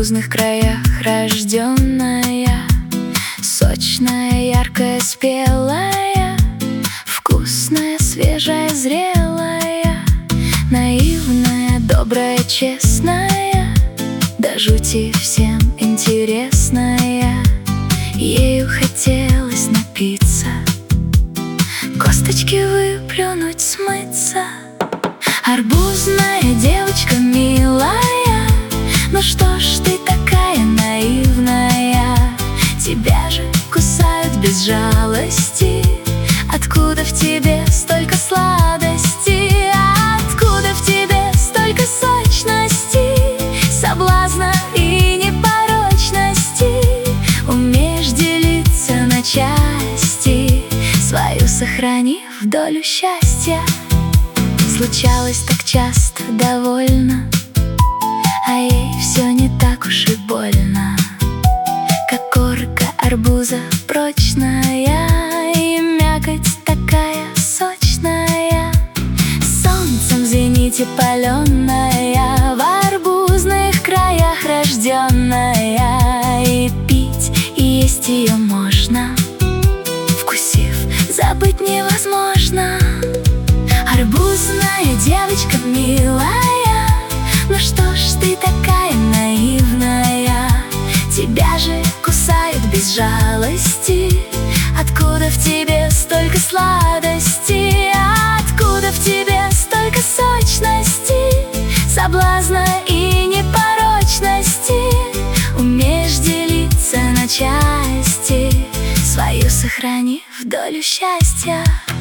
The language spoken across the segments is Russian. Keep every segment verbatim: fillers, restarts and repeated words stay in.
арбузных краях рожденная, сочная, яркая, спелая, вкусная, свежая, зрелая, наивная, добрая, честная, до жути всем интересная. Ею хотелось напиться, косточки выплюнуть, смыться. Арбузная девочка милая, ну что ж ты такая наивная? Тебя же кусают без жалости. Откуда в тебе столько сладости? Откуда в тебе столько сочности, соблазна и непорочности? Умеешь делиться на части, свою сохранив долю счастья. Случалось так часто, довольно, а ей все не так уж и больно. Как корка арбуза прочная, и мякоть такая сочная, солнцем в зените паленая, в арбузных краях рожденная. И пить, и есть ее можно, вкусив, забыть невозможно. Арбузная девочка милая, ну что ж ты такая наивная? Тебя же кусают без жалости. Откуда в тебе столько сладости? Откуда в тебе столько сочности, соблазна и непорочности? Умеешь делиться на части, свою сохранив долю счастья.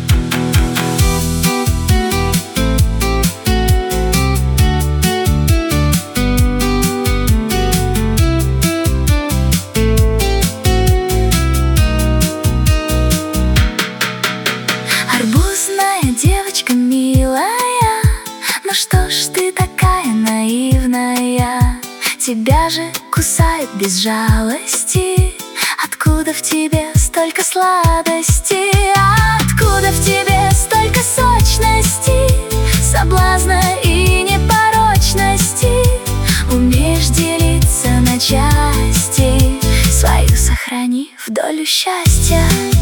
Девочка милая, ну что ж ты такая наивная? Тебя же кусают без жалости. Откуда в тебе столько сладости? Откуда в тебе столько сочности, соблазна и непорочности? Умеешь делиться на части, свою сохранив долю счастья.